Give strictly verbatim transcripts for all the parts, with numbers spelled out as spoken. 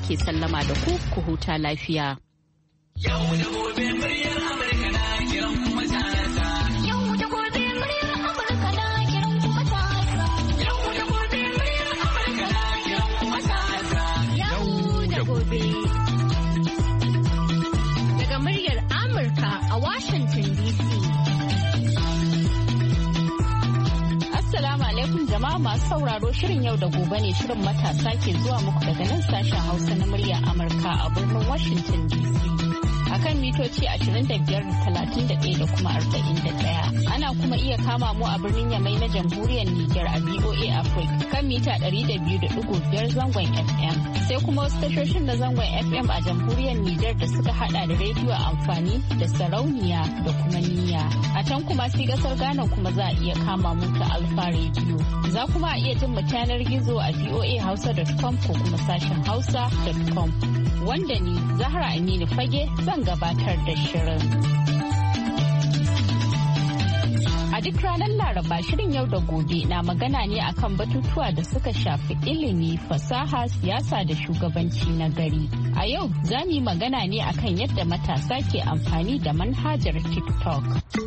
nake sallama da ku ku huta lafiya. Yau da gobe muryar Amurka na kiran kuma matasa. Yau da gobe muryar Amurka na kiran kuma matasa. Yau da gobe muryar Amurka na kiran kuma matasa. Yau da gobe. Daga muryar Amurka a Washington D C. Assalamu alaikum jama'a masu sauraro, shirin yau da gobe ne, shirin matasa ke zuwa muku daga nan sashen Hausa na muryar Amurka a birnin Washington D C. Akan mitoci ashirin da biyar da talatin da ɗaya da kuma arba'in da ɗaya. Ana kuma iya kama mu a birnin Yamai na jamhuriyar Nijar a V O A Africa kan mita ɗari da biyu da ɗigo biyar zangon F M. Sai kuma wasu tashoshin na zangon F M a jamhuriyar Nijar da suka hada da rediyo amfani da sarauniya da kuma niyya. A can kuma sai kasar Ghana kuma za a iya kama mu ta Alfa Radio. Za kuma a iya jin mu yanar gizo a v o a hausa dot com ko kuma sashen hausa dot com. Wanda ni Zahra Aminu Fage zan gabatar da shirin. A duk ranar Laraba shirin yau da gobe na magana ne akan batutuwa da suka shafi ilimi, fasaha, siyasa da shugabanci na gari. A yau za mu yi magana ne akan yadda matasa ke amfani da manhajar TikTok.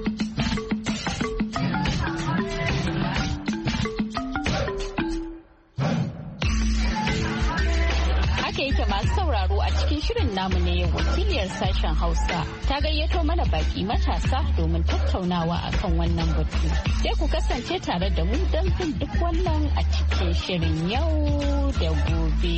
Shirin namu ne yau wakiliyar sashen Hausa ta gayyato mana baki matasa domin tattaunawa akan wannan batu. Sai ku kasance tare da mu don jin duk wannan a cikin shirin yau da gobe.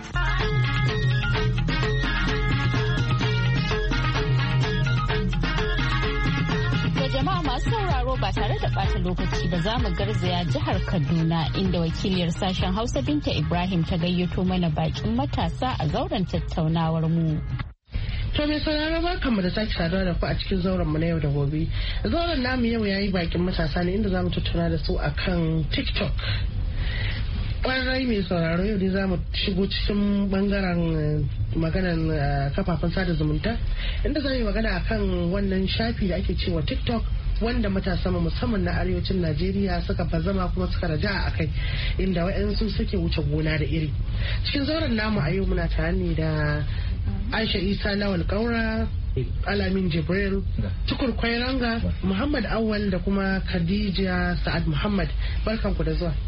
Jama'a masu sauraro ba tare da ɓata lokaci ba za mu garzaya jihar Kaduna inda wakiliyar sashen Hausa Binta Ibrahim ta gayyato mana bakin matasa a zauren tattaunawar mu. To mai sauraro barkanmu da sake saduwa da ku a cikin zauren mu na yau da gobe. Zauren namu yau yayi bakin matasa ne inda zamu tattauna da su akan TikTok. Kwarai mai sauraro yau dai za mu shigo cikin bangaren maganan kafafen sada zumunta inda za mu yi magana akan wannan shafi da ake cewa TikTok wanda matasa musamman na arewacin Najeriya suka bazama kuma suka raja a kai inda wa'yansu suke wuce gona da iri. Cikin zauren namu a yau muna tare ne da Aisha Isa Lawal Kaura, Alamin Jibril, Tukur Kwairanga, Muhammad Awal da kuma Khadija Sa'ad Muhammad. Barkanku da zuwa.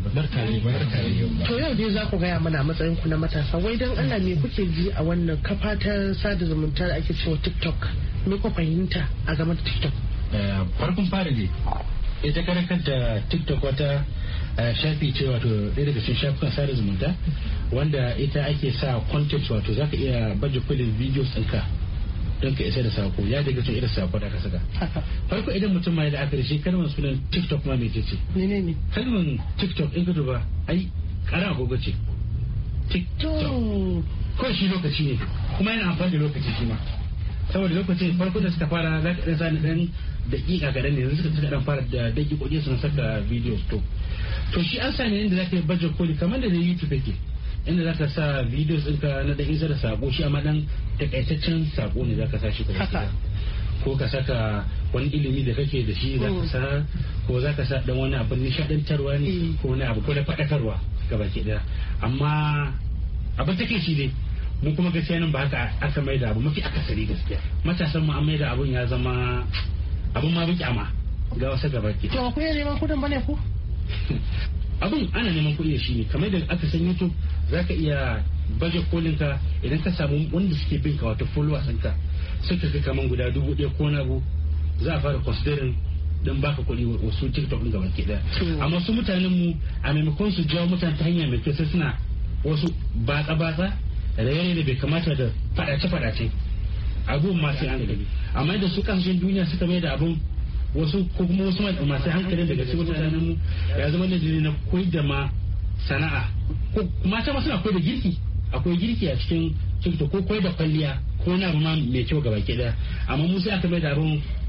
To yau dai za ku gaya mana matsayin ku na matasa, wai dan Allah me kuke ji a wannan kafa ta sada zumunta da ake cewa TikTok, me ku fahimta a game da TikTok? Farkon fara ne ita kare kanta TikTok wata shafi ce, wato ɗaya daga cikin shafukan sada zumunta wanda ita ake sa content, wato zaka iya baje kolin videos ɗinka don ka isa da sako, ya daga cikin irin sako da aka saka. Farko idan mutum ma da aka da shi kalmar sunan TikTok ma mai ce ne ne kalmar TikTok in ka duba ai kara agogo ce TikTok ko shi lokaci ne kuma yana amfani da lokaci shi ma, saboda lokacin farko da suka fara za ka dan sani dan dakika kadan ne, yanzu suka dan fara da dakikoki sun saka videos. To to shi an sani inda zaka baje koli kamar da na YouTube yake, inda zaka sa videos ɗinka na dan isa da sako, shi amma dan takaitaccen sako ne zaka sa shi ka ko ka saka wani ilimi da kake da shi zaka sa, ko zaka sa dan wani abu nishadantarwa ne ko wani abu ko da fadakarwa gabaki daya. Amma abin take shi ne mu kuma gaskiya nan ba haka aka maida abu, mafi akasari gaskiya matasan mu an maida abun ya zama abun ma biki ama ga wasu gabaki. To ku yi neman kudin bane ku? Abun ana neman kuɗi shi ne, kamar da aka san YouTube zaka iya baje kolin ka idan ka samu wanda suke bin ka, wato followers ɗinka suka kai kaman guda dubu ɗaya ko na bu, za a fara considering don baka kuɗi wasu TikTok ɗin gabaki ɗaya. Amma su mutanen mu a maimakon su jawo mutane ta hanya mai kyau sai suna wasu batsa-batsa raye da bai kamata da fadace-fadace abun masu hankali, amma da su kasashen duniya suka mai da abun wasu ko kuma wasu masu hankali daga cikin mutanen mu ya zama da jini na koyi da ma sana'a, ko mata ma suna koyi da girki, akwai girki a cikin TikTok ko koyi da kwalliya ko na ma mai kyau gaba ke daya, amma mu sai aka mai da abun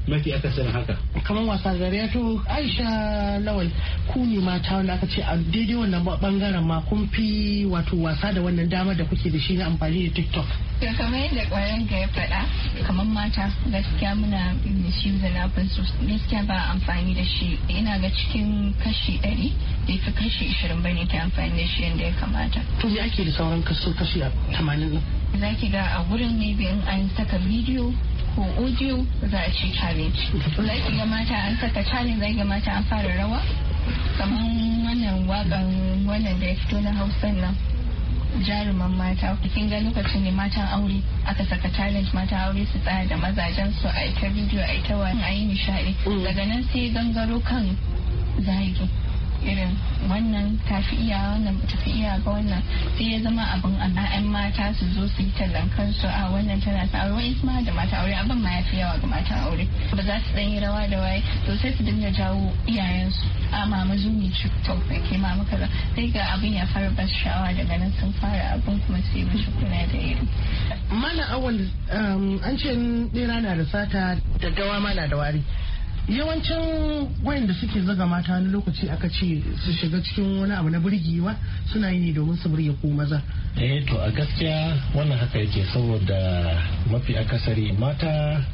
mafi akasarin haka. Kamar wasa gari to Aisha Lawal ku ne mata wanda aka ce a daidai wannan bangaren ma kun fi wato wasa da wannan damar da kuke da shi na amfani da TikTok. To kamar yadda kwayan ga ya faɗa kamar mata gaskiya muna misuse na su gaskiya ba amfani da shi ina ga cikin kashi ɗari da fi kashi ishirin bane ke amfani da shi yadda ya kamata. To me ake da sauran kaso kashi tamanin ɗin? Za ki ga a wurin ne in an saka bidiyo ko audio za a ce challenge. Za ki ga mata an saka challenge za ki ga mata an fara rawa kamar wannan waƙan wannan da ya fito na Hausa nan. Jaruman mata kin ga lokacin ne matan aure aka saka talent matan aure su tsaya da mazajen su a ita bidiyo a ita wani a yi nishadi daga nan sai gangaro kan zagi irin wannan tafi iya wannan tafi iya ga wannan sai ya zama abin an mata su zo su yi tallan kansu a wannan tana ta aure wani ma da mata aure abin ma ya fi yawa ga matan aure ba za su dan yi rawa da waye to sai su dinga jawo iyayensu a mama zumi tiktok da ke mama kaza sai ga abin ya fara ba sha'awa daga nan sun fara abin kuma sai mishi kuna da iri. Mana awal an ce bera na da sata da gawa ma na da wari. Yawancin wayanda suke zaga mata wani lokaci aka ce su shiga cikin wani abu na burgewa suna yi ne domin su burge ko maza. Eh to a gaskiya wannan haka yake saboda mafi akasari mata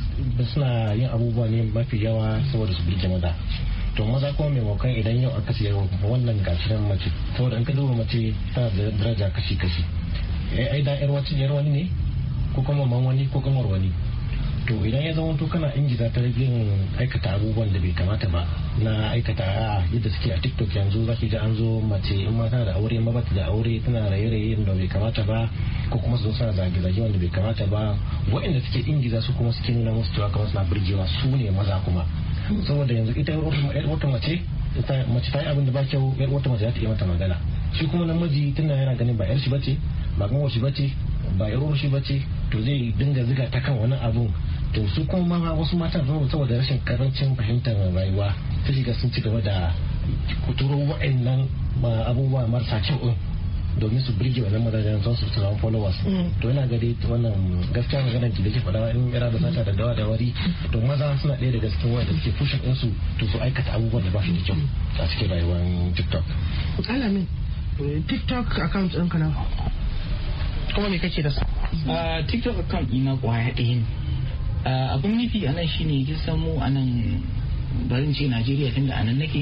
suna yin abubuwa ne mafi yawa saboda su burge maza. To maza kuma maimakon idan yau aka ce wannan gashinan mace saboda an ka duba mace tana da daraja kashi-kashi. Eh ai da yar wani ne ko kuma man wani ko kamar wani. To idan ya zama to kana ingiza ta yin aikata abubuwan da bai kamata ba na aikata a yadda suke a TikTok yanzu zaki ji an zo mace in ma tana da aure ma bata da aure tana raye-raye da bai kamata ba ko kuma su zo suna zage-zage wanda bai kamata ba waɗanda suke ingiza su kuma suke nuna musu cewa kamar suna burgewa su ne maza kuma saboda yanzu ita yar wata mace mace ta yi abin da ba kyau yar wata mace za ta iya mata magana shi kuma namiji tunda yana ganin ba yar shi bace ba ganwar shi bace ba yar shi bace to zai dinga ziga ta kan wani abun to su kuma wasu matan zama saboda rashin karancin fahimtar rayuwa ta shiga sun ci gaba da kuturo wa'annan abubuwa marasa kyau din domin su birge wannan mazajen son su samu followers to yana gari wannan gaskiya maganar ki da ke faɗa in yara da sata da dawa da wari to maza suna ɗaya daga cikin wanda suke pushin din su to su aikata abubuwan da ba shi da kyau a cikin rayuwar TikTok. Alamin TikTok account ɗinka na kuma me kake da su? TikTok account ina kwaya ɗaya ne. Abin nufi a nan shine kin samu a nan barin ce Najeriya tunda a nan nake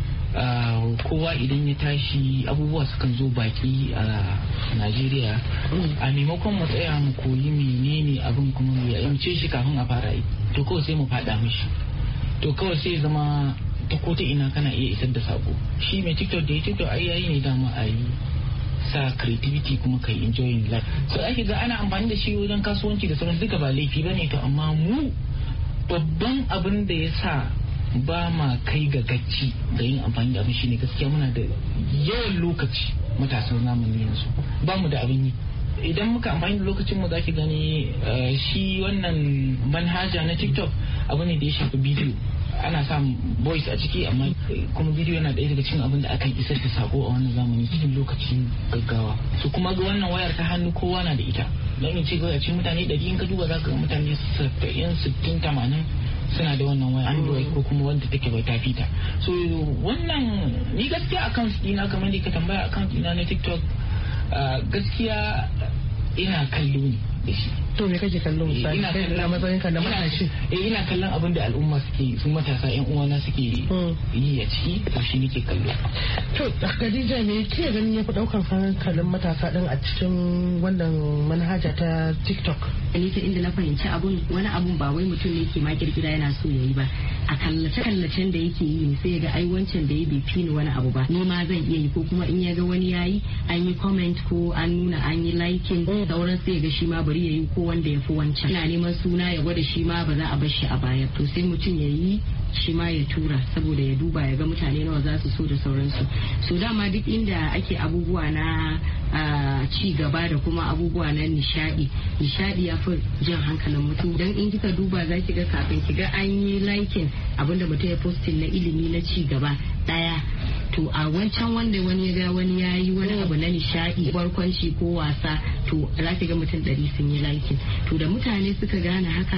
kowa idan ya tashi abubuwa sukan zo baki a Najeriya a maimakon mu tsaya mu koyi menene abin kuma mu yamce shi kafin a fara yi to kawai sai mu fada mishi to kawai sai zama ta ko ta ina kana iya isar da sako shi mai TikTok da ya TikTok ai yayi ne dama a yi sa creativity kuma kai enjoying life so ake ga ana amfani da shi wajen kasuwanci da sauran duka ba laifi bane to amma mu babban abin da ya sa ba ma kai ga gacci da yin amfani da abin shine gaskiya muna da yawan lokaci matasan zamani yanzu ba mu da abin yi idan muka amfani da lokacin mu zaki gani shi wannan manhaja na TikTok abu ne da ya shafi bidiyo ana sa voice a ciki amma kuma bidiyo yana ɗaya daga cikin abin da akan isar da sako a wannan zamani cikin lokacin gaggawa su kuma ga wannan wayar ta hannu kowa na da ita don in ce ga cikin mutane ɗari in ka duba za ka ga mutane saba'in sittin tamanin suna da wannan waya android ko kuma wanda take bai tafi ta so wannan ni gaskiya account dina kamar da ka tambaya account dina na TikTok gaskiya ina kallo ne da shi to me kake kallo misali kai na matsayin ka na matashi eh ina kallon abin da al'umma suke su matasa yan uwana suke yi a ciki to shi nake kallo to Khadija me kike ganin yafi daukar hankalin matasa din a cikin wannan manhaja ta TikTok ni ta inda na fahimci abun wani abun ba wai mutum ne yake ma kirkira yana so yayi ba a kallace kallacen da yake yi sai ya ga ai wancan da ya bai fi ni wani abu ba ni ma zan iya yi ko kuma in ya ga wani yayi an yi comment ko an nuna an yi liking sauran sai ya ga shi ma bari yayi ko wanda ya fi wancan ina neman suna ya gwada shi ma ba za a bar shi a baya to sai mutum ya yi shi ma ya tura saboda ya duba ya ga mutane nawa za su so da sauransu so dama duk inda ake abubuwa na ci gaba da kuma abubuwa na nishadi nishadi ya fi jan hankalin mutum dan in kika duba za ki ga kafin ki ga an yi liking abinda mutum ya postin na ilimi na ci gaba daya to a wancan wanda wani ya ga wani ya yi wani abu na nishadi barkwanci ko wasa to za ki ga mutum ɗari sun yi liking to da mutane suka gane haka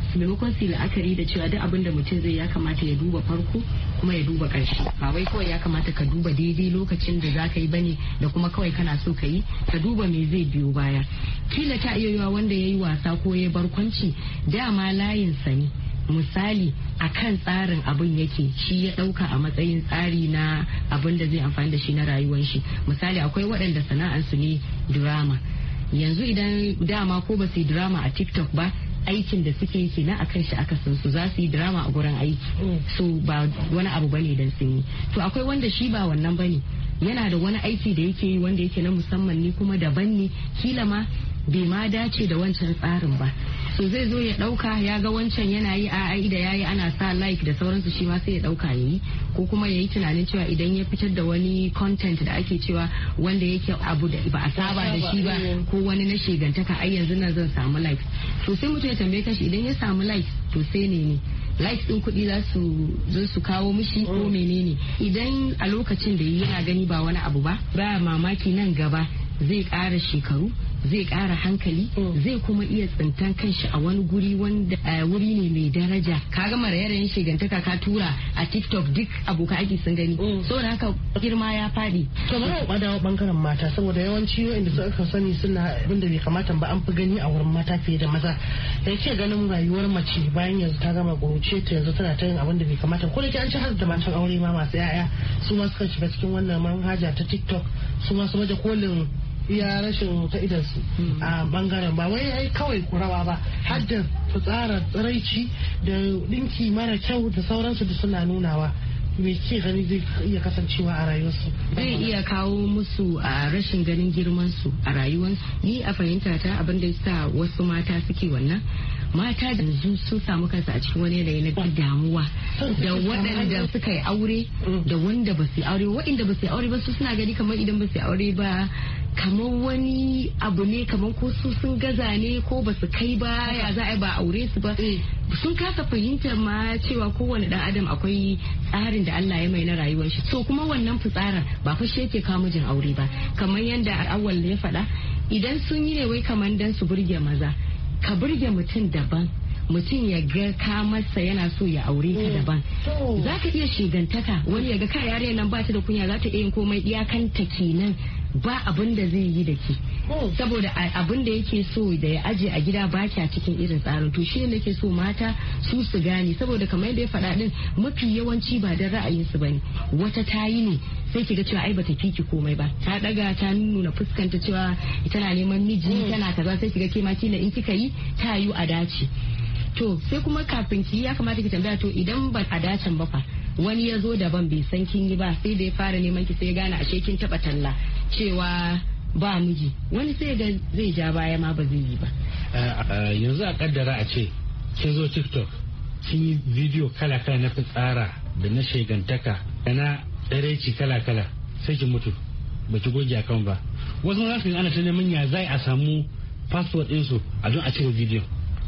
maimakon su la'akari da cewa duk abin da mutum zai ya kamata ya duba farko kuma ya duba ƙarshe ba wai kawai ya kamata ka duba daidai lokacin da za ka yi bane da kuma kawai kana so ka yi ka duba me zai biyo baya kila ta iya yiwa wanda ya yi wasa ko ya barkwanci dama layin sa ne misali a kan tsarin abin yake shi ya dauka a matsayin tsari na abin da zai amfani da shi na rayuwar shi misali akwai waɗanda sana'ansu ne drama yanzu idan dama ko ba su yi drama a TikTok ba aikin da suke yi kenan akan shi aka san su za su yi drama a gurin aiki so ba wani abu bane dan sun yi to akwai wanda shi ba wannan bane yana da wani aiki da yake yi wanda yake na musamman ne kuma daban ne kila ma bai ma dace da wancan tsarin ba so zai zo ya dauka ya ga wancan yana yi a ai da yayi ana sa like da sauransu shi ma sai ya dauka yayi ko kuma yayi tunanin cewa idan ya fitar da wani content da ake cewa wanda yake abu da ba a saba da shi ba ko wani na shegantaka ai yanzu nan zan samu likes to sai mutum ya tambaye kashi idan ya samu likes to sai ne ne likes din kuɗi za su zo su kawo mishi ko menene idan a lokacin da yana gani ba wani abu ba ba mamaki nan gaba zai ƙara shekaru zai ƙara hankali zai kuma iya tsintan kanshi a wani guri wanda wuri ne mai daraja ka gama raye-rayen shigantaka ka tura a TikTok duk abokan aiki sun gani saboda haka girma ya faɗi. to bari mu dawo bangaren mata saboda yawanci wanda suka sani suna abin da bai kamata ba an fi gani a wurin mata fiye da maza da yake ganin rayuwar mace bayan yanzu ta gama ƙuruce ta yanzu tana ta yin abin da bai kamata ko da ke an ci har da matan aure ma masu yaya su ma suka shiga cikin wannan manhaja ta TikTok su ma su baje kolin iya rashin ta idansu a bangaren ba wai ai kawai kurawa ba har da fitsara tsiraici da dinki mara kyau da sauransu da suna nunawa me ke gani zai iya kasancewa a rayuwarsu zai iya kawo musu a rashin ganin girman su a rayuwarsu ni a fahimta ta abin da sa wasu mata suke wannan mata da yanzu sun samu kansu a cikin wani yanayi na damuwa da waɗanda suka yi aure da wanda ba su yi aure waɗanda ba su yi aure ba su suna gani kamar idan ba su yi aure ba kamar wani abu ne kamar ko su sun gaza ne ko ba su kai ba ya za a ba aure su ba sun kasa fahimtar ma cewa kowane dan adam akwai tsarin da Allah ya mai na rayuwar shi so kuma wannan fitsarar ba fa shi yake kawo mijin aure ba kamar yadda awwal ya faɗa idan sun yi ne wai kamar dan su burge maza ka burge mutum daban mutum ya ga ka masa yana so ya aure ka daban za ka iya shigantaka wani ya ga ka yare nan ba ta da kunya za ta iya yin komai iyakanta kenan ba abin da zai yi da ke saboda abin da yake so da ya aje a gida ba kya cikin irin tsarin to shi ne ke so mata su su gane saboda kamar yadda ya faɗa din mafi yawanci ba da ra'ayinsu bane wata ta yi ne sai ki ga cewa ai bata fiki komai ba ta daga ta nuna fuskanta cewa tana neman miji tana kaza sai ki ga ke ma kila in kika yi ta yi a dace to sai kuma kafin ki ya kamata ki tambaya to idan ba a dacen ba fa wani ya zo daban bai san kin yi ba sai da ya fara neman ki sai ya gane ashe kin taba talla cewa ba miji wani sai ga zai ja baya ma ba zai yi ba yanzu a kaddara a ce kin zo TikTok kin yi bidiyo kala-kala na fitsara da na shegantaka da na tsaraici kala-kala sai ki mutu ba ki goge akan ba wasu za su yi ana ta neman ya zai a samu password ɗinsu a don a cire bidiyo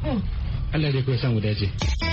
Allah dai kawai samu dace.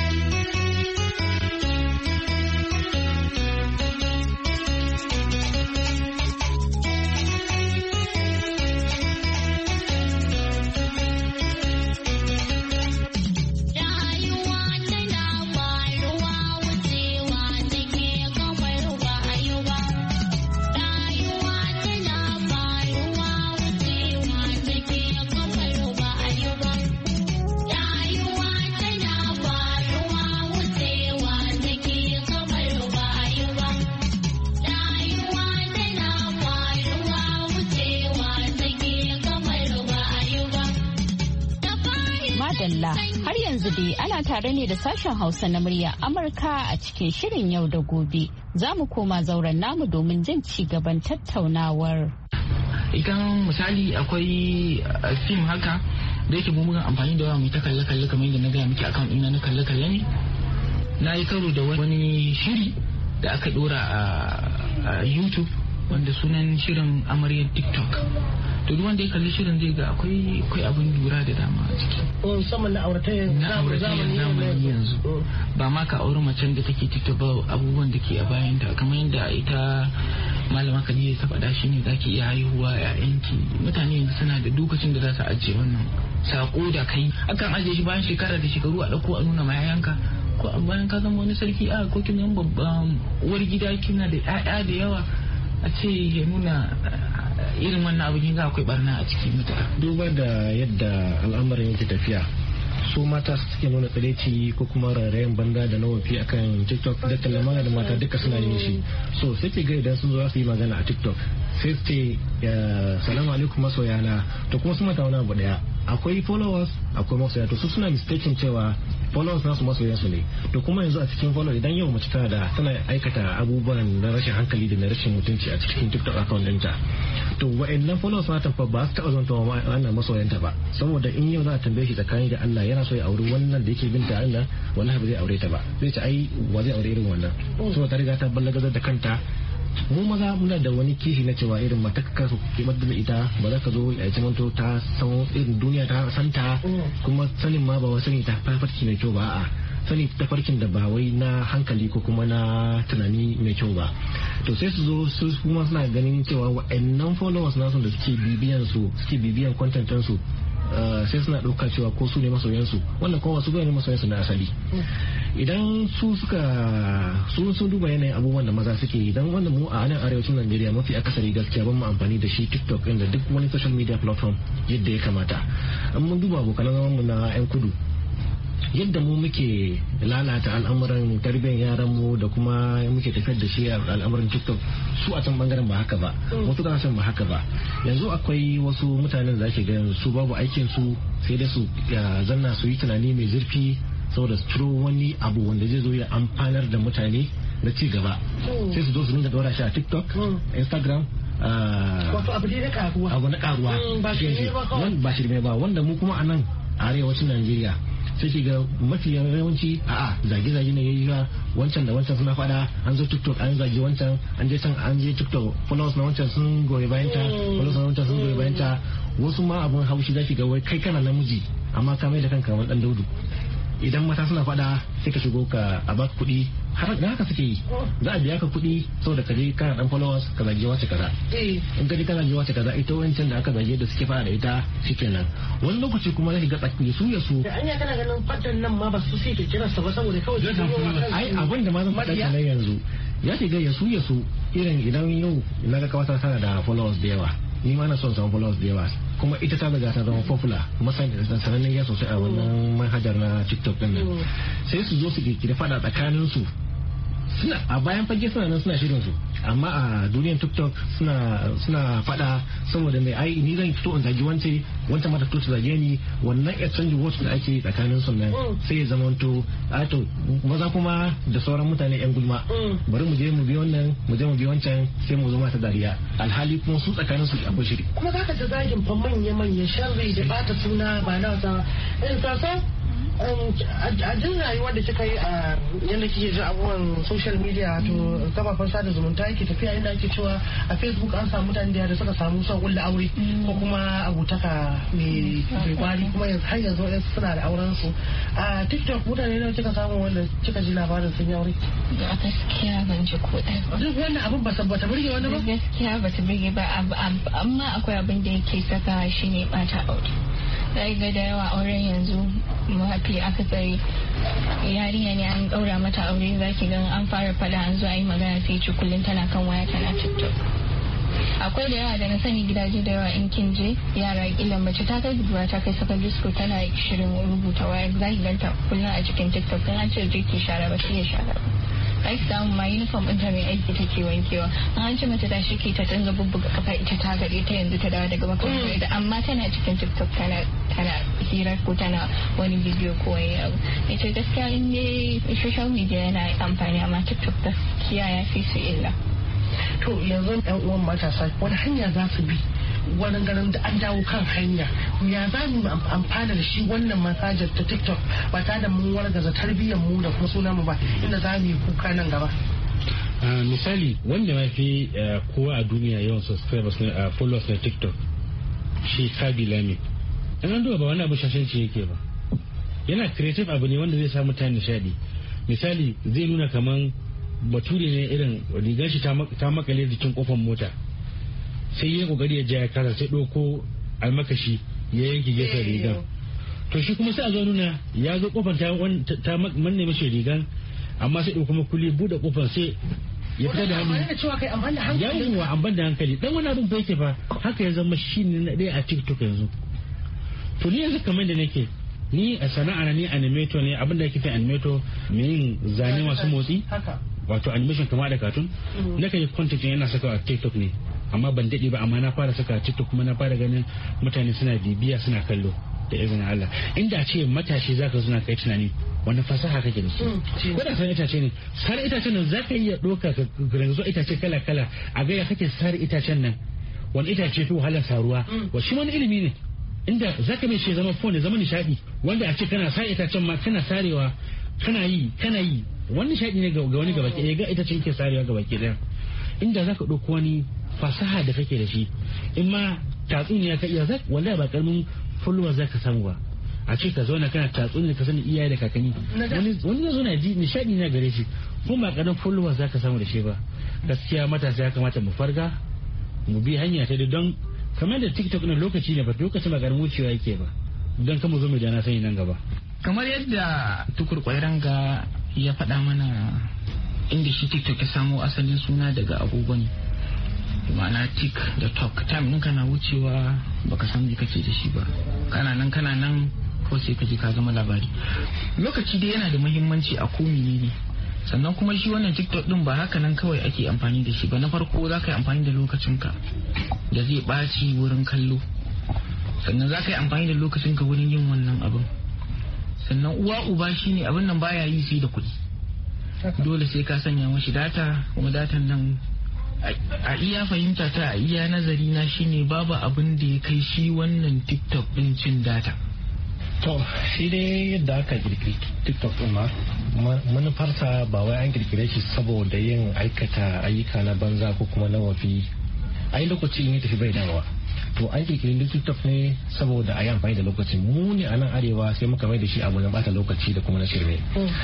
Har yanzu dai ana tare ne da sashen Hausa na murya Amurka a cikin shirin yau da gobe. Za mu koma zauren namu domin jin ci gaban tattaunawar. Idan misali akwai fim haka da yake mummugan amfani da yawa mai ta kalle-kalle kamar yadda na gaya miki akan ina na kalle-kalle ne. Na yi karo da wani shiri da aka dora a YouTube wanda sunan shirin amaryar TikTok. To duk wanda ya kalli shirin zai ga akwai akwai abin lura da dama a ciki. Musamman na auratayen zamani yanzu. Ba ma ka auri macen da take TikTok ba abubuwan da ke a bayan ta kamar yadda ita malama Khadija ta faɗa shi ne zaki iya haihuwa ƴaƴanki mutane yanzu suna da lokacin da za su ajiye wannan sako da kai akan ajiye shi bayan shekara da shekaru a dauko a nuna ma yayanka ko bayan ka zama wani sarki a ko kin babban uwar gida kina da ƴaƴa da yawa a ce ya nuna irin wannan abu kin ga akwai barna a cikin mutane. Duba da yadda al'amarin yake tafiya su mata suke nuna tsiraici ko kuma rairayin banda da nawafi akan TikTok da talamana da mata duka suna yin shi. So sai ke ga idan sun zo su yi magana a TikTok sai su ce salamu alaikum masoyana to kuma su mata wani abu daya akwai followers akwai masoya to su suna mistaken cewa followers nasu masoyan su ne to kuma yanzu a cikin follow idan yau mace tana da tana aikata abubuwan na rashin hankali da na rashin mutunci a cikin TikTok account ɗinta to wa'annan followers mata fa ba su taɓa zonta wa wannan masoyanta ba saboda in yau za a tambaye shi tsakani da Allah yana so ya auri wannan da yake binta Allah wallahi ba zai aure ta ba zai ce ai wa zai aure irin wannan saboda ta riga ta ballagazar da kanta mu maza muna da wani kishi na cewa irin mata ka su kimar da ita ba za ka zo a yi manto ta san irin duniya ta santa kuma sanin ma ba wa sani ta farfarki mai kyau ba a sani ta farkin da ba wai na hankali ko kuma na tunani mai kyau ba to sai su zo su kuma suna ganin cewa wa'annan followers nasu da suke bibiyan su suke bibiyan kwantantan su sai suna ɗauka cewa ko su ne masoyansu wannan kuma wasu ne masoyansu na asali idan su suka su sun duba yanayin abubuwan da maza suke idan wannan mu a nan arewacin Najeriya mafi akasari gaskiya ban mu amfani da shi TikTok inda duk wani social media platform yadda ya kamata an mun duba abokan zaman mu na yan kudu yadda mu muke lalata al'amuran tarbiyyar yaran mu da kuma muke tafiyar da shi a al'amuran TikTok su a can bangaren ba haka ba wasu kasashen ba haka ba yanzu akwai wasu mutanen da ake ganin su babu aikin su sai dai su zanna su yi tunani mai zurfi saboda su ciro wani abu wanda zai zo ya amfanar da mutane na ci gaba sai su zo su dinga dora shi a TikTok Instagram wato abu ne na karuwa abu na karuwa ba shirme ba wanda mu kuma a nan a arewacin Najeriya sai ki ga mafi yawanci a'a zage-zage ne yayi ga wancan da wancan suna fada an zo TikTok an zage wancan an je can an je TikTok followers na wancan sun goyi bayan ta followers na wancan sun goyi bayan ta wasu ma abun haushi zaki ga wai kai kana namiji amma ka mai da kanka wani dan daudu idan mata suna fada sai ka shigo ka a baka kuɗi har da haka suke yi za a biya ka kuɗi saboda ka je kana dan followers ka zage wace kaza in ka je kana zage wace kaza ita wancan da aka zage da suke fada da ita shikenan wani lokaci kuma zaki ga tsaki su ya su da anya kana ganin fadan nan ma ba su sai kirkirar sa ba saboda kawai su ai abin da ma zan faɗa kenan yanzu ya ce ga ya su ya su irin idan yau na ga kawata tana da followers da yawa ni ma na son samun followers da yawa kuma ita ta riga ta zama popular sanannen ya sosai a wannan manhajar na TikTok din nan sai su zo su kirkiri fada tsakanin su suna a bayan fage suna nan suna shirin su amma a duniyar TikTok suna suna fada saboda mai ai ni zan fito in zagi wance wancan mata to zage ni wannan exchange words da ake tsakanin su nan sai ya zama to a to maza kuma da sauran mutane yan gulma bari mu je mu bi wannan mu je mu bi wancan sai mu zo mata dariya alhali kuma su tsakanin su akwai shiri kuma zaka ji zagin fa manya manya sharri da bata suna ba na wasa in ka san a jin rayuwar da kika yi a yadda kike ji abubuwan social media to kafafen sada zumunta yake tafiya inda ake cewa a Facebook an samu mutane da suka samu son kulla aure ko kuma abutaka mai kwari kuma har yanzu wadansu suna da auren su a TikTok mutane nawa kika samu wanda kika ji labarin sun yi aure a gaskiya ban ji ko ɗaya duk wannan abin ba ta burge wani ba gaskiya ba ta burge ba amma akwai abin da yake saka shi ne bata aure zai ga da yawa auren yanzu mafi akasari yarinya ne an daura mata aure zaki ga an fara fada an zo a yi magana sai ci kullum tana kan waya tana TikTok akwai da yawa da na sani gidaje da yawa in kin je yara kila mace ta kai budurwa ta kai secondary school tana shirin rubuta waya zaki ganta kullum a cikin TikTok kan an ce je ki share ba sai ya share ba ai samu ma uniform ɗin ta mai aiki take wankewa an ce mata ta shike ta dinga bubbuga kafa ita ta gare ta yanzu ta dawo daga makaranta da amma tana cikin TikTok tana tana hira ko tana wani bidiyo ko wani abu ita gaskiya in ne social media yana amfani amma TikTok gaskiya ya fi su illa to yanzu yan uwan matasa wani hanya za su bi wani ganin da an dawo kan hanya ya za mu amfana da shi wannan manhajar ta TikTok ba ta da mun wargaza tarbiyyar mu da kuma sunan mu ba inda za mu yi kuka nan gaba misali wanda ma fi kowa a duniya yawan subscribers na followers na TikTok shi Kabi Lami in an duba ba wani abu shashanci yake ba yana creative abu ne wanda zai sa mutane nishadi misali zai nuna kaman bature ne irin rigar shi ta makale jikin kofar mota sai ya kokari ya ja ya kasa sai ɗauko almakashi ya yanke gefen rigan to shi kuma sai a zo nuna ya zo kofar ta manne mashi rigan amma sai kuma kulli bude kofar sai ya fita da hannu yawon amban da hankali dan wani abin bai ke ba haka ya zama shi ne na ɗaya a TikTok yanzu to ni yanzu kamar da nake ni a sana'a ni animator ne abin da ake fi animator mai yin zane masu motsi wato animation kama da cartoon na kan yi content yana saka a TikTok ne amma ban daɗe ba amma na fara saka a TikTok kuma na fara ganin mutane suna bibiya suna kallo da izinin Allah inda ce matashi zaka suna kai tunani wani fasaha kake da su ko da san itace ne sare itacen nan zaka iya doka ka zo itace kala kala a ga ya kake sare itacen nan wani itace fi wahalar saruwa wa shi wani ilimi ne inda zaka mai shi zama phone zama nishadi wanda a ce kana sare itacen ma kana sarewa kana yi kana yi wani nishadi ne ga wani gaba ke ga itacen ke sarewa gaba ke daya inda zaka dauko wani fasaha da kake da shi in ma tatsuniya ka iya zaka wallahi ba karamin followers zaka samu ba a ce ka zauna kana tatsuniya ka sani iyaye da kakanni wani wani zo na ji nishadi na gare shi kuma ba karamin followers zaka samu da shi ba gaskiya matasa ya kamata mu farga mu bi hanya ta don kamar da TikTok na lokaci ne ba lokacin ba karamin wucewa yake ba don kama zo mu da na sani nan gaba kamar yadda tukur kwairanga ya faɗa mana inda shi TikTok ya samo asalin suna daga agogon ma'ana tik da tok time ɗin kana wucewa baka san me kake da shi ba kana nan kana nan ko sai ka ji ka zama labari lokaci dai yana da muhimmanci a komi ne sannan kuma shi wannan TikTok din ba haka nan kawai ake amfani da shi ba na farko za ka yi amfani da lokacinka da zai ɓaci wurin kallo sannan za ka yi amfani da lokacinka wurin yin wannan abin sannan uwa uba shine abin nan baya yi sai da kuɗi dole sai ka sanya mashi data kuma datan nan a iya fahimta ta a iya nazari na shine babu abin da ya kai shi wannan TikTok din cin data to shi dai yadda aka kirkiri TikTok din ma manufarsa ba wai an kirkire shi saboda yin aikata ayyuka na banza ko kuma na wafi ai lokaci in ya tafi bai dawowa to an kirkiri TikTok ne saboda a yi amfani da lokacin mu ne a nan arewa sai muka mai da shi abu na bata lokaci da kuma na shirme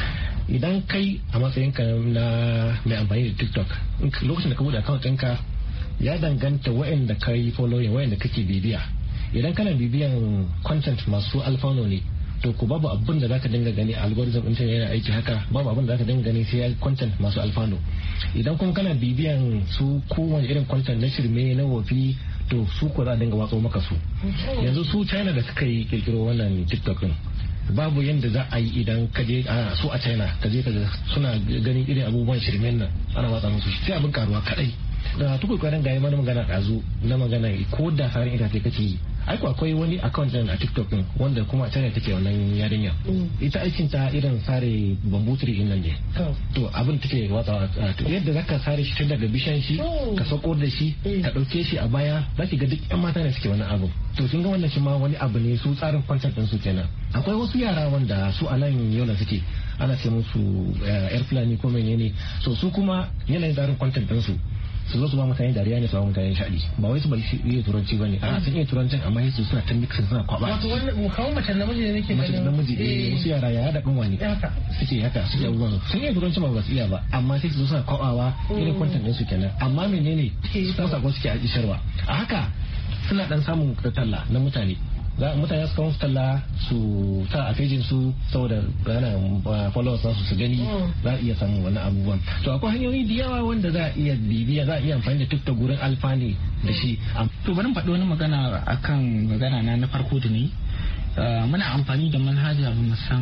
idan kai a matsayinka na mai amfani da TikTok lokacin da ka bude account ɗinka ya danganta waɗanda ka yi following waɗanda kake bibiya idan kana bibiyan content masu alfano ne to ku babu abin da zaka dinga gani algorithm ɗin yana aiki haka babu abin da zaka dinga gani sai ya content masu alfano idan kuma kana bibiyan su kowane irin content na shirme na wofi to su ko za a dinga watso maka su yanzu su China da suka yi kirkiro wannan TikTok din babu yadda za a yi idan ka je a so a China ka je ka suna ganin irin abubuwan shirmen nan ana watsa musu sai abin karuwa kadai da tukul kwanan ga mana magana dazu na magana ko da farin ita kake yi ai ko akwai wani account din a TikTok din wanda kuma China take wannan yarinya ita aikin ta irin sare bambutri din nan ne to abin take watsa yadda zaka sare shi tun daga bishan shi ka sako da shi ka dauke shi a baya zaki ga duk yan mata ne suke wannan abu to kin ga wannan shi ma wani abu ne su tsarin content din su kenan akwai wasu yara wanda su a nan yola suke ana ce musu yar fulani ko menene so su kuma yanayin tsarin content din su su zo su ba mutane dariya ne su ba mutane shaɗi ba wai su bari su iya turanci ba ne a sun iya turancin amma yasu suna ta mixin suna kwaba wato wannan kawo mace namiji ne nake mace namiji eh wasu yara ya da kan wani suke haka suke abubuwan sun iya turanci ba ba su iya ba amma sai su zo suna kwabawa irin content din su kenan amma menene su sako suke a isharwa a haka suna dan samun talla na mutane za mutane su kawo talla su ta a fejin su saboda yana followers nasu su gani za a iya samun wani abubuwan to akwai hanyoyi da yawa wanda za a iya bibiya za a iya amfani da TikTok gurin alfani da shi to bari faɗi wani magana akan magana na na farko da ni muna amfani da manhaja mu san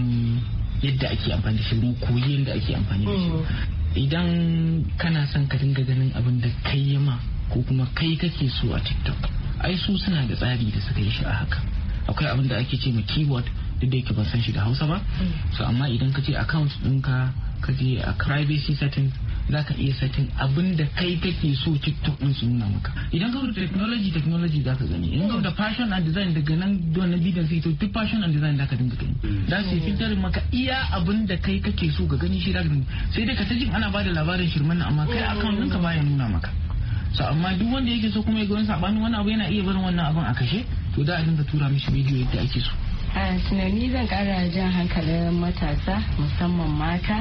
yadda ake amfani da shi mu koyi yadda ake amfani da shi idan kana son ka dinga ganin abin da kai yama ko kuma kai kake so a TikTok ai su suna da tsari da suka yi shi a haka akwai abin da ake ce ma keyword duk da yake ban san shi da Hausa ba so amma idan ka je account ɗinka ka je a privacy setting za ka iya setting abin da kai kake so TikTok din su nuna maka idan ka da technology technology za ka gani idan ka da fashion and design daga nan don na bidiyon sai to duk fashion and design za ka dinga gani za su fitar maka iya abin da kai kake so ga gani shi da sai dai ka ta jin ana bada labarin shirman nan amma kai account ɗinka baya nuna maka so amma duk wanda yake so kuma ya ga wani sabanin wani abu yana iya barin wannan abin a kashe to da a dinga tura mishi bidiyo yadda ake so a tunani zan kara jan hankalin matasa musamman mata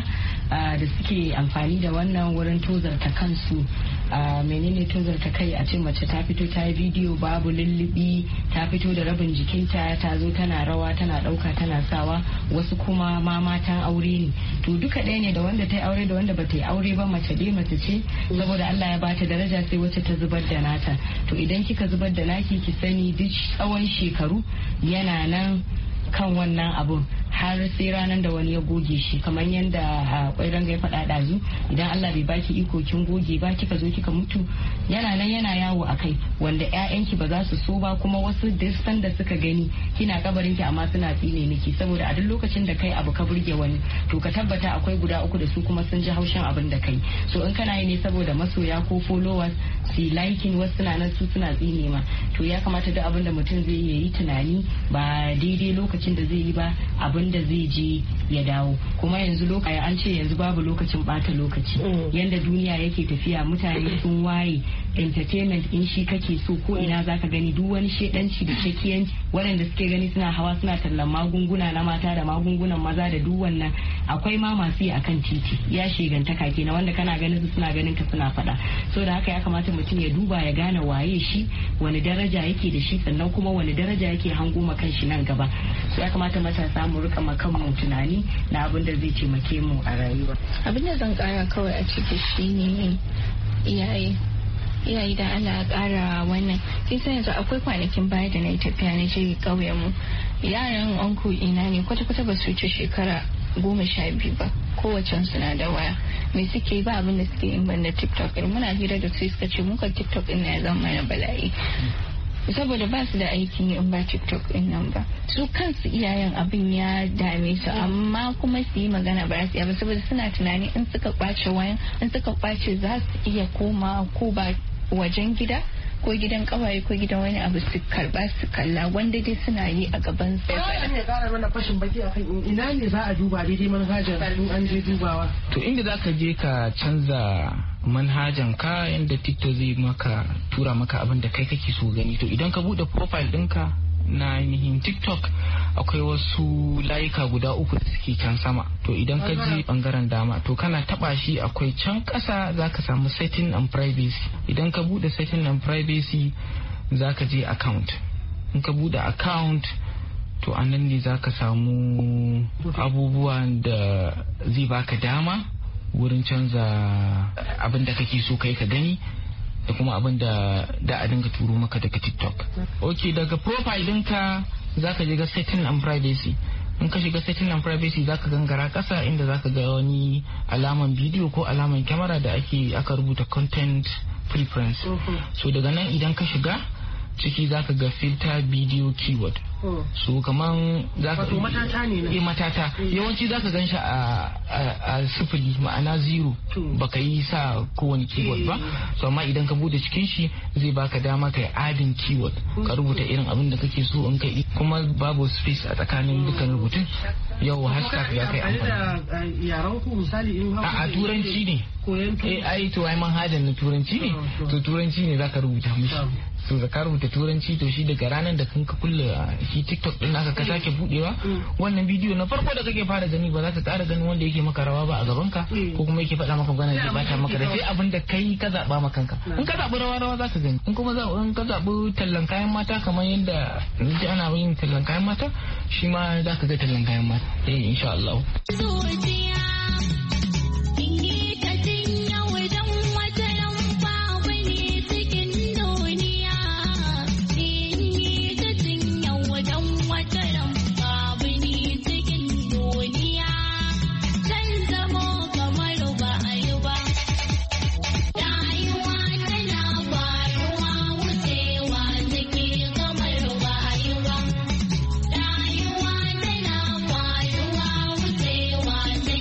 da suke amfani da wannan wurin tozarta kansu. Uh, menene tozarta kai a ce mace ta fito ta yi bidiyo babu lullubi ta fito da rabin jikinta ta zo tana rawa tana dauka tana sawa, wasu kuma ma matan aure ne. To duka ɗaya ne da wanda ta yi aure da wanda ba ta yi aure ba, mace dai mace ce saboda Allah ya bata daraja sai wacce ta zubar da nata. To idan kika zubar da naki ki sani duk tsawon shekaru yana nan kan wannan abun har sai ranar da wani ya goge shi, kamar yadda kwairan ya faɗa ɗazu. Idan Allah bai baki iko kin goge ba kika zo kika mutu, yana nan yana yawo a kai wanda ƴaƴanki ba za su so ba, kuma wasu duk sanda suka gani kina kabarin ki amma suna tsine miki, saboda a duk lokacin da kai abu ka burge wani to ka tabbata akwai guda uku da su kuma sun ji haushin abin da kai. So in kana yi ne saboda masoya ko followers su liking, wasu suna nan su suna tsine ma, to ya kamata duk abin da mutum zai yi tunani ba daidai lokacin da zai yi ba, abin da zai je ya dawo. Kuma yanzu lokaci an ce yanzu babu lokacin bata lokaci, yanda duniya yake tafiya mutane sun waye, entertainment in shi kake so ko ina zaka gani duk wani shedanci da shakiyanci waɗanda suke gani suna hawa suna tallan magunguna na mata da magungunan maza da duk wannan akwai ma masu yi akan titi, ya shegantaka kenan wanda kana ganin su suna ganin ka suna faɗa. So da haka ya kamata mutum ya duba ya gane waye shi, wani daraja yake da shi, sannan kuma wani daraja yake hango ma kanshi nan gaba. So ya kamata matasa mu rika ma kanmu tunani na abin da zai taimake mu a rayuwa. Abin da zan kara kawai a ciki shine iyaye iyaye da Allah kara wannan. Kin san yanzu akwai kwanakin baya da na yi tafiya na je ƙauyen mu, yaran uncle ina ne kwata-kwata ba su wuce shekara goma sha biyu ba, kowace suna da waya. Me suke ba abin da suke yin banda TikTok. Irin muna hira da su suka ce muka TikTok ɗin na ya zama mana bala'i, saboda ba su da aikin yi in ba TikTok din nan ba. Su kansu iyayen abin ya dame su, amma kuma su yi magana ba su ba saboda suna tunani in suka kwace wayan, in suka kwace za su iya koma ko ba wajen gida ko gidan kawaye ko gidan wani abu su karba su kalla, wanda dai suna yi a gaban su. Ba ne kara mana fashin baki akan ina ne za a duba daidai manhajar in an je dubawa. To inda za ka je ka canza manhajan ka yadda TikTok zai maka tura maka abin da kai kake so gani. To idan ka bude profile ɗinka na ainihin TikTok akwai wasu layuka guda uku da suke can sama. To idan ka je bangaren dama to kana taba shi akwai can kasa zaka samu setting and privacy. Idan ka bude setting and privacy zaka je account. In ka bude account to anan ne zaka samu abubuwan da zai baka dama wurin canza abin da kake so kai ka gani da kuma abin da da a dinga turo maka daga TikTok. Ok, daga profile ɗinka za ka je ga setting and privacy. In ka shiga setting and privacy za ka gangara ƙasa inda za ka ga wani alaman bidiyo ko alaman kyamara da ake aka rubuta content preference. So daga nan idan ka shiga ciki za ka ga filter video keyword. So kaman za ka matata ne na matata yawanci za ka gan shi a sifili ma'ana zero, baka yi sa kowane keyword ba. So amma idan ka bude cikin shi zai baka dama kai adin keyword, ka rubuta irin abin da kake so in kai, kuma babu space a tsakanin dukkan rubutun. Yau hashtag ya kai amfani yaran ku misali in a turanci ne eh ai to ai manhajan na turanci ne, to turanci ne zaka rubuta mishi. So da ka rubuta turanci to shi daga ranar da kanka kulle shi TikTok din naka ka sake budewa wannan bidiyo na farko da kake fara gani ba za ka ƙara ganin wanda yake maka rawa ba a gaban ka ko kuma yake faɗa maka gana da bata maka da sai abin da kai ka zaba maka kanka. In ka zabi rawa rawa za ka gani, in kuma in ka zabi tallan kayan mata kamar yadda ji ana yin tallan kayan mata shi ma za ka ga tallan kayan mata eh insha Allah. One day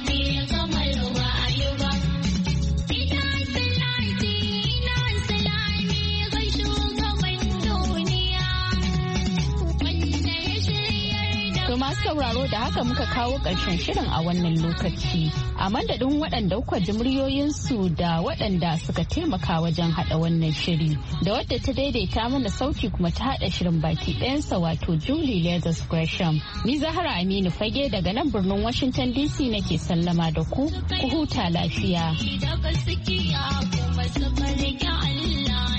To masu sauraro da haka muka kawo ƙarshen shirin a wannan lokaci. A madadin waɗanda kuka ji muryoyinsu da waɗanda suka taimaka wajen haɗa wannan shiri. Da wadda ta daidaita mana sauti kuma ta haɗa shirin baki ɗayansa wato Julie Leathers Gresham. Ni Zahra Aminu Fage daga nan birnin Washington D C nake sallama da ku, ku huta lafiya.